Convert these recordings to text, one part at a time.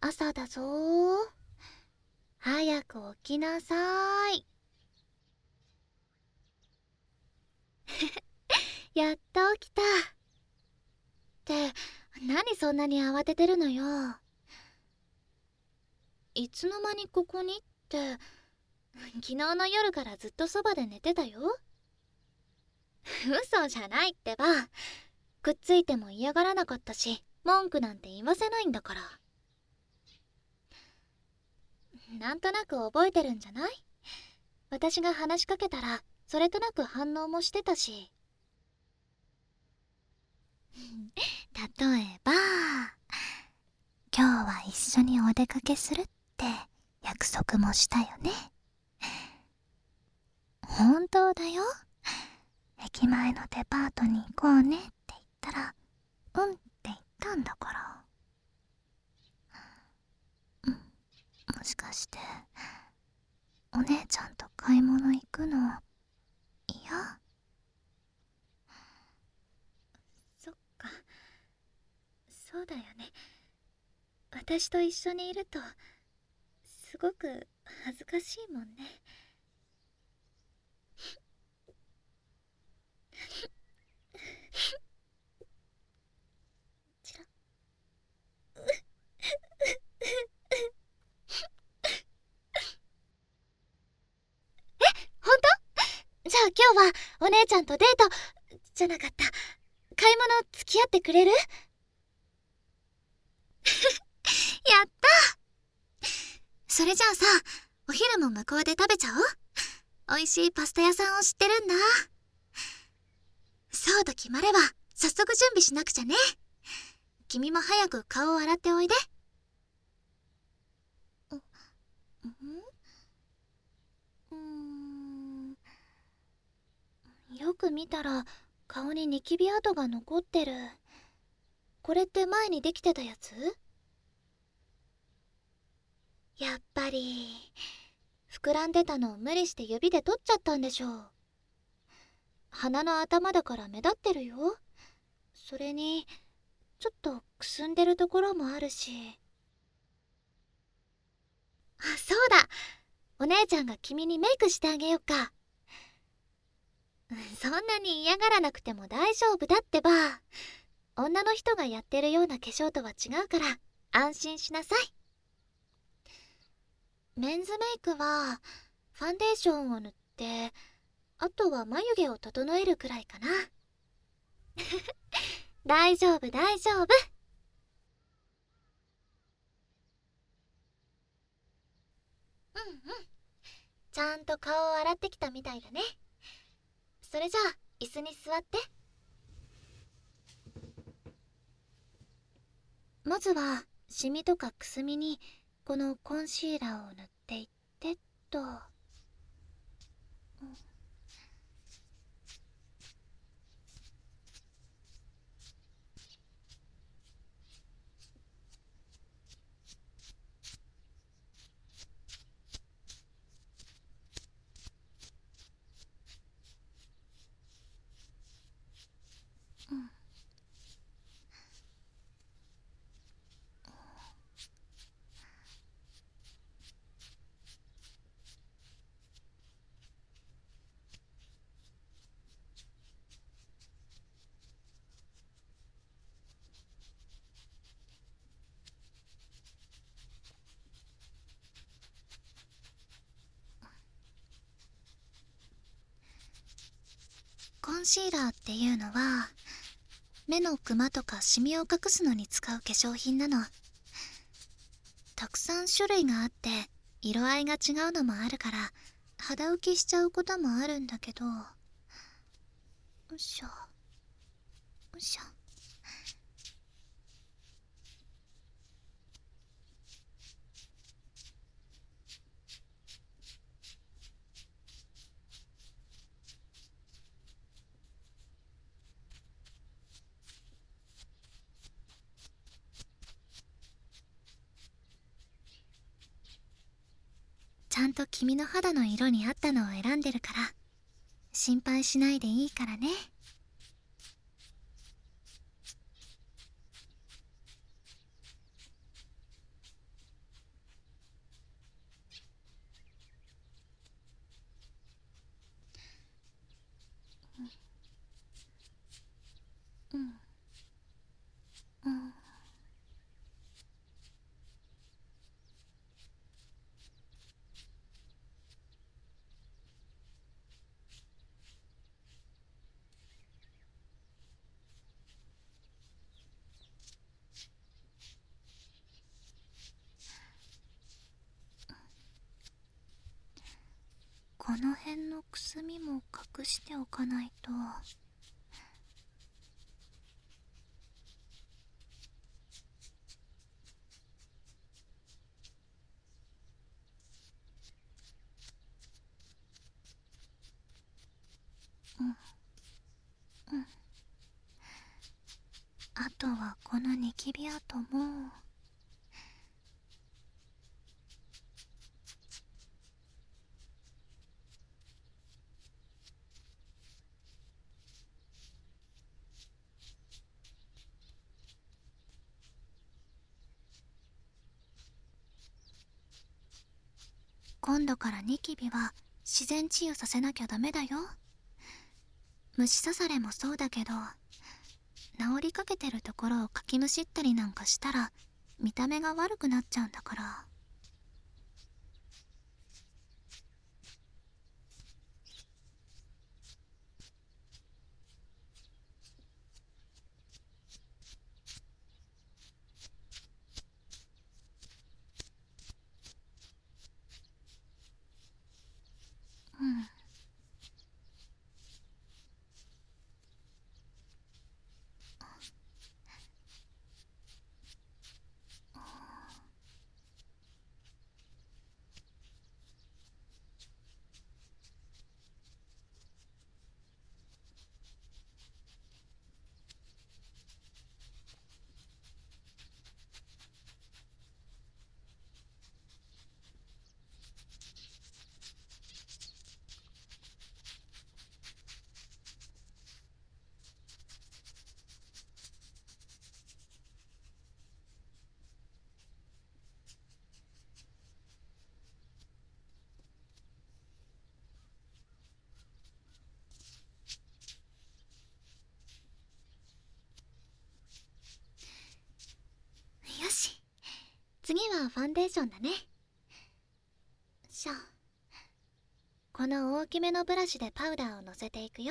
朝だぞー。早く起きなさーい。やっと起きた。って何そんなに慌ててるのよ。いつの間にここにって、昨日の夜からずっとそばで寝てたよ。嘘じゃないってば。くっついても嫌がらなかったし、文句なんて言わせないんだから。なんとなく覚えてるんじゃない？私が話しかけたらそれとなく反応もしてたし。例えば、今日は一緒にお出かけするって約束もしたよね。本当だよ。駅前のデパートに行こうねって言ったら、うんって言ったんだから。もしかしてお姉ちゃんと買い物行くの嫌？そっか、そうだよね。私と一緒にいるとすごく恥ずかしいもんね。チラ。本当？じゃあ今日はお姉ちゃんとデートじゃなかった、買い物付き合ってくれる？やった。それじゃあさ、お昼も向こうで食べちゃおう。美味しいパスタ屋さんを知ってるんだ。そうと決まれば早速準備しなくちゃね。君も早く顔を洗っておいで。よく見たら顔にニキビ跡が残ってる。これって前にできてたやつ？やっぱり膨らんでたのを無理して指で取っちゃったんでしょう。鼻の頭だから目立ってるよ。それにちょっとくすんでるところもあるし。あ、そうだ、お姉ちゃんが君にメイクしてあげようか。そんなに嫌がらなくても大丈夫だってば。女の人がやってるような化粧とは違うから安心しなさい。メンズメイクはファンデーションを塗って、あとは眉毛を整えるくらいかな。大丈夫大丈夫。うんうん、ちゃんと顔を洗ってきたみたいだね。それじゃあ椅子に座って。まずはシミとかくすみにこのコンシーラーを塗っていってっと。コンシーラーっていうのは目のクマとかシミを隠すのに使う化粧品なの。たくさん種類があって色合いが違うのもあるから肌浮きしちゃうこともあるんだけど。よいしょよいしょ。ちゃんと君の肌の色に合ったのを選んでるから心配しないでいいからね。 この辺のくすみも隠しておかないと。あとはこのニキビ跡も。今度からニキビは自然治癒させなきゃダメだよ。虫刺されもそうだけど、治りかけてるところをかきむしったりなんかしたら見た目が悪くなっちゃうんだから。うん。よし、次はファンデーションだね。この大きめのブラシでパウダーをのせていくよ。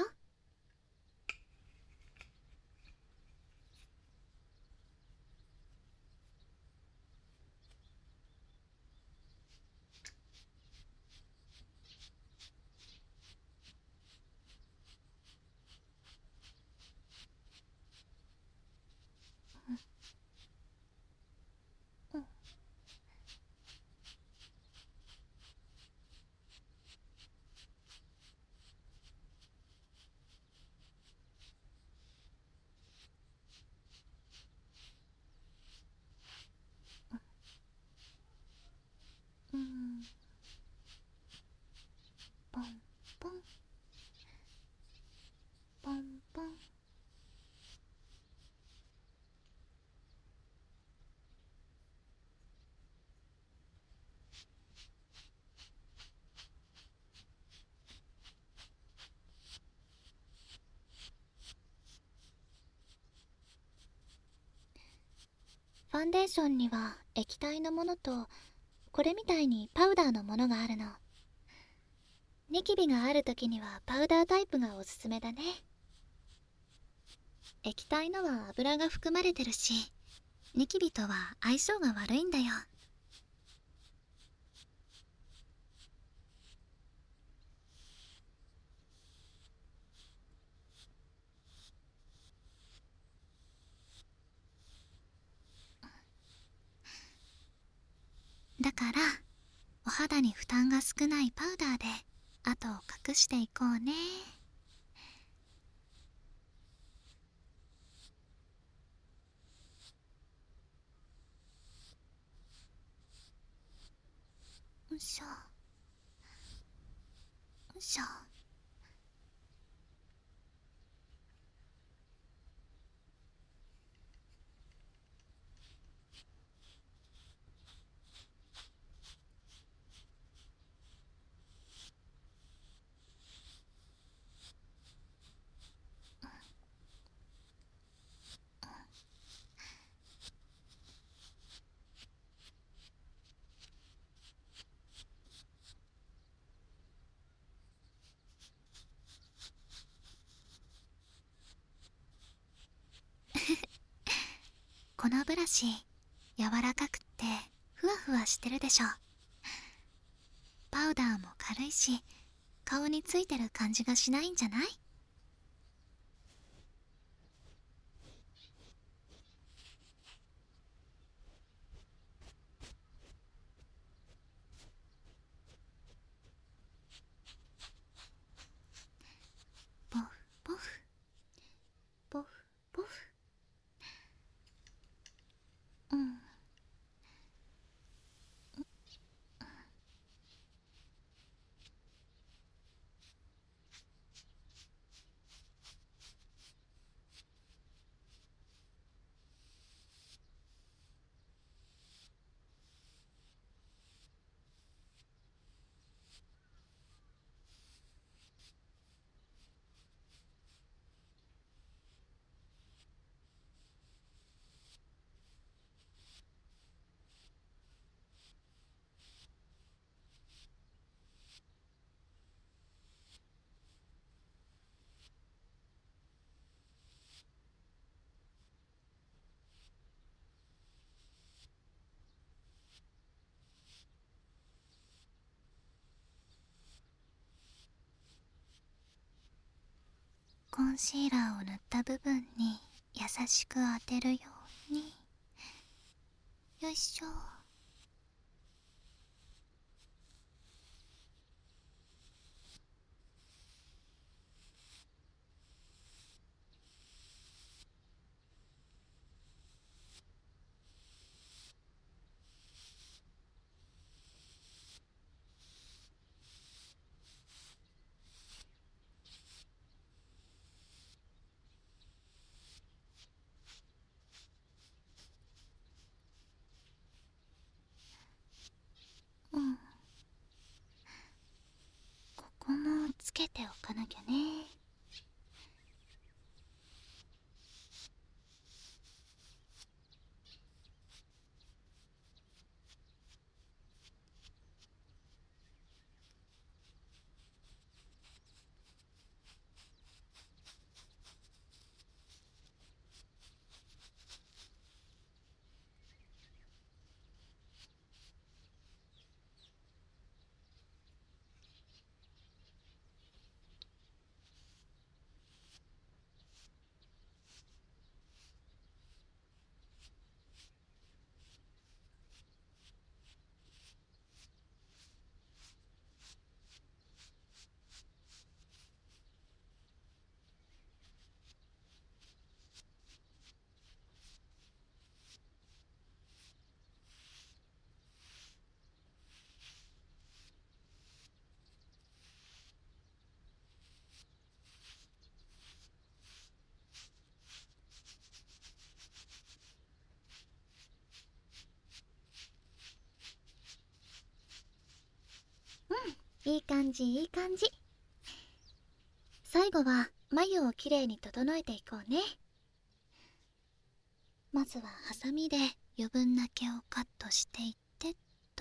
うん。ポンポンポンポン。ファンデーションには液体のものとこれみたいにパウダーのものがあるの。ニキビがある時にはパウダータイプがおすすめだね。液体のは油が含まれてるし、ニキビとは相性が悪いんだよ。だからお肌に負担が少ないパウダーで跡を隠していこうね。よいしょよいしょ。このブラシ柔らかくってふわふわしてるでしょ。パウダーも軽いし顔についてる感じがしないんじゃない？ポフポフポフポフ。うん。コンシーラーを塗った部分に優しく当てるように。よいしょ。うん。ここもつけておかなきゃね。いい感じいい感じ。最後は眉をきれいに整えていこうね。まずはハサミで余分な毛をカットしていってっと。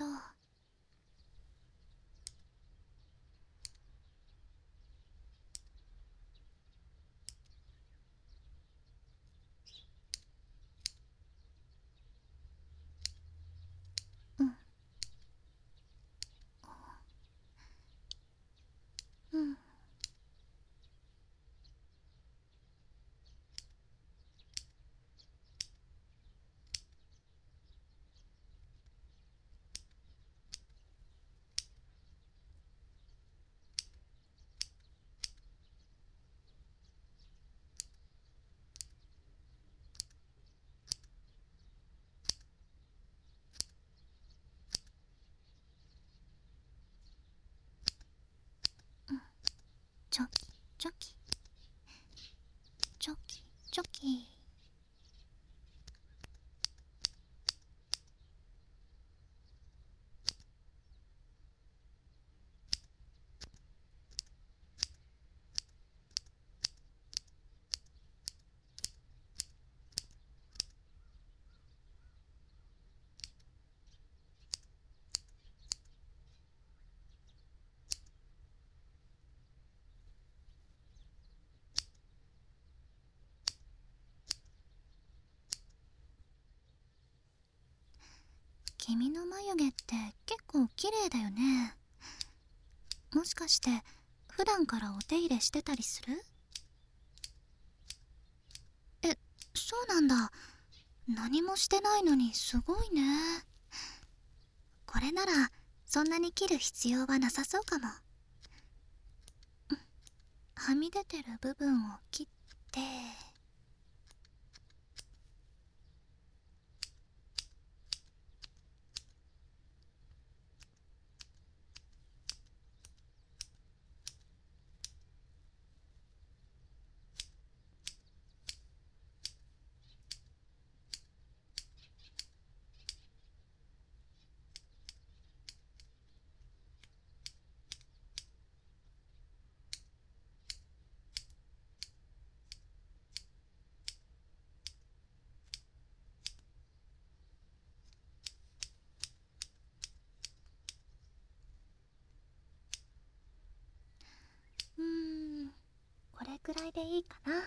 うん。うん。チョキチョキチョキチョキ。君の眉毛って結構綺麗だよね。もしかして普段からお手入れしてたりする？え、そうなんだ。何もしてないのにすごいね。これならそんなに切る必要はなさそうかも。はみ出てる部分を切って。これくらいでいいかな。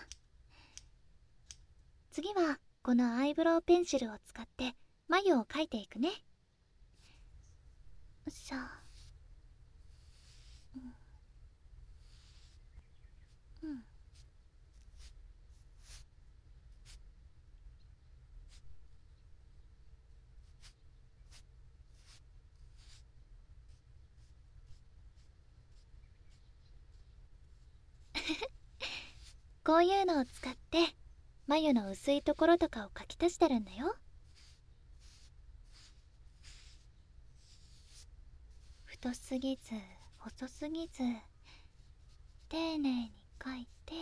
次はこのアイブロウペンシルを使って眉を描いていくね。よっしゃ。こういうのを使って眉の薄いところとかを描き足してるんだよ。太すぎず細すぎず丁寧に描いて。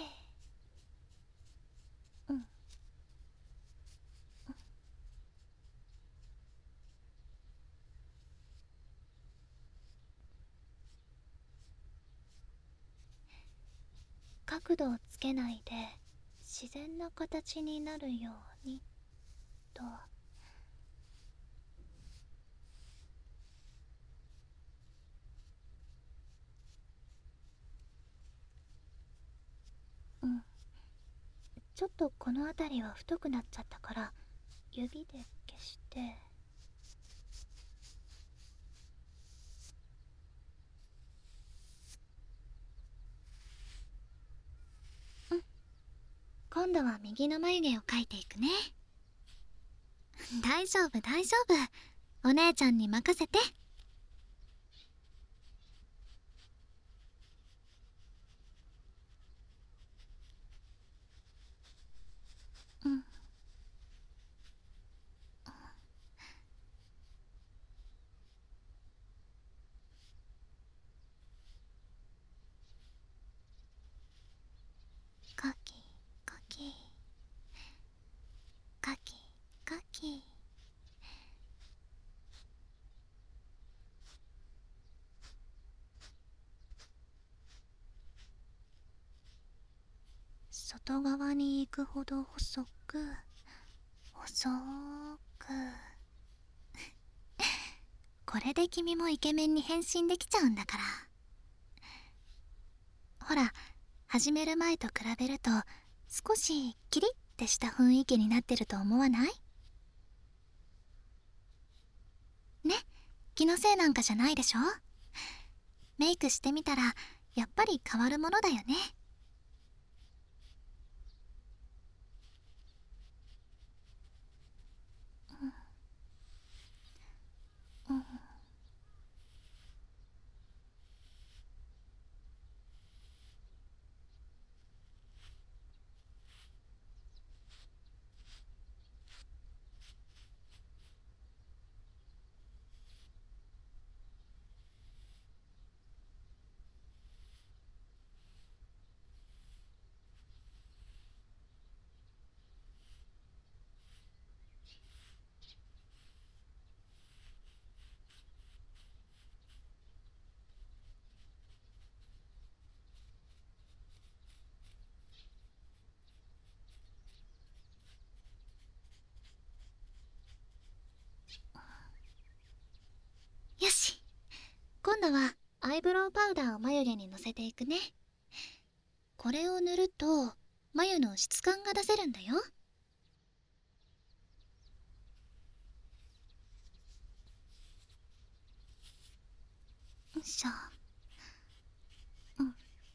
角度をつけないで自然な形になるようにと。ちょっとこの辺りは太くなっちゃったから指で消して。今度は右の眉毛を描いていくね。大丈夫大丈夫、お姉ちゃんに任せて。かきかきかきかき。外側に行くほど細く細く。これで君もイケメンに変身できちゃうんだから。ほら、始める前と比べると少しキリッてした雰囲気になってると思わない？ね、気のせいなんかじゃないでしょ。メイクしてみたらやっぱり変わるものだよね。よし、今度はアイブロウパウダーを眉毛にのせていくね。これを塗ると眉の質感が出せるんだよ。よいしょ。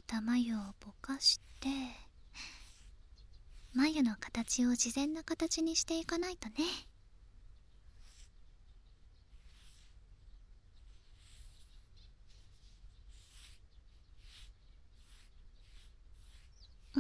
た眉をぼかして眉の形を自然な形にしていかないとね。うん。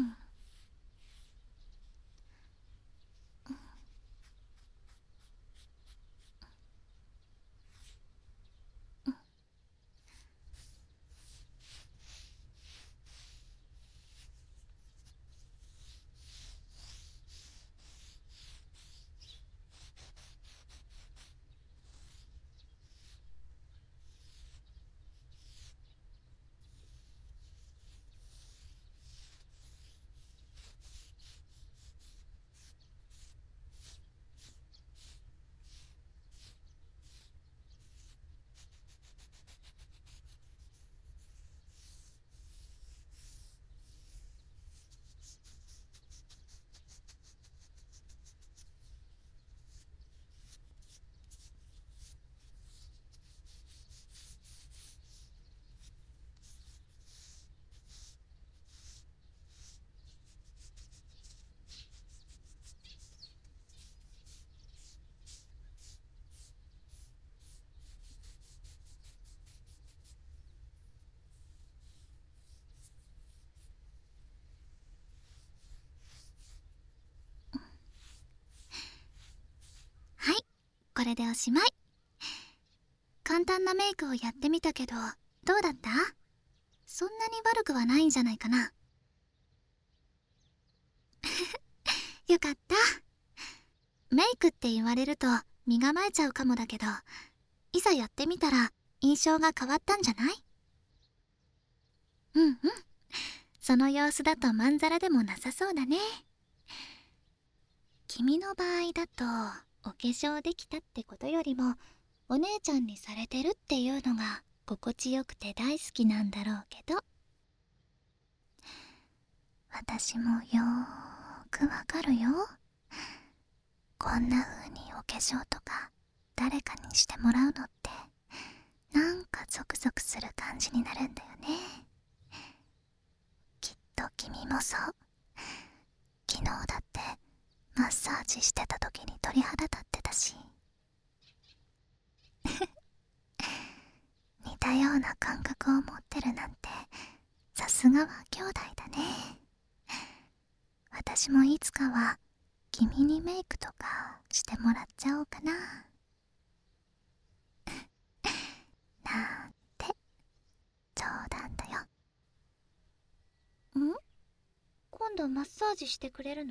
はい、これでおしまい。簡単なメイクをやってみたけど、どうだった？そんなに悪くはないんじゃないかな。よかった。メイクって言われると身構えちゃうかもだけど、いざやってみたら印象が変わったんじゃない？うんうん。その様子だとまんざらでもなさそうだね。君の場合だとお化粧できたってことよりも、お姉ちゃんにされてるっていうのが心地よくて大好きなんだろうけど、私もよーくわかるよ。こんな風にお化粧とか誰かにしてもらうのってなんかゾクゾクする感じになるんだよね。きっと君もそう。昨日だってマッサージしてた時に鳥肌立ってたし。似たような感覚を持ってるなんて、さすがは兄弟だね。私もいつかは君にメイクとかしてもらっちゃおうかな。なんて冗談だよ。ん？今度マッサージしてくれるの？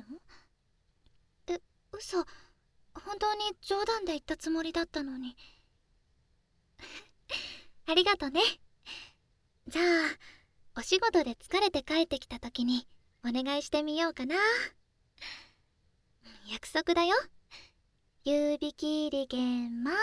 嘘。本当に冗談で言ったつもりだったのに。ありがとね。じゃあお仕事で疲れて帰ってきた時にお願いしてみようかな。約束だよ。指切り玄満。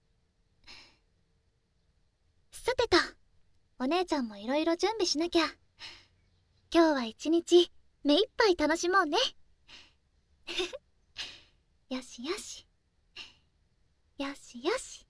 さてと、お姉ちゃんもいろいろ準備しなきゃ。今日は一日目いっぱい楽しもうね。よしよし。よしよし。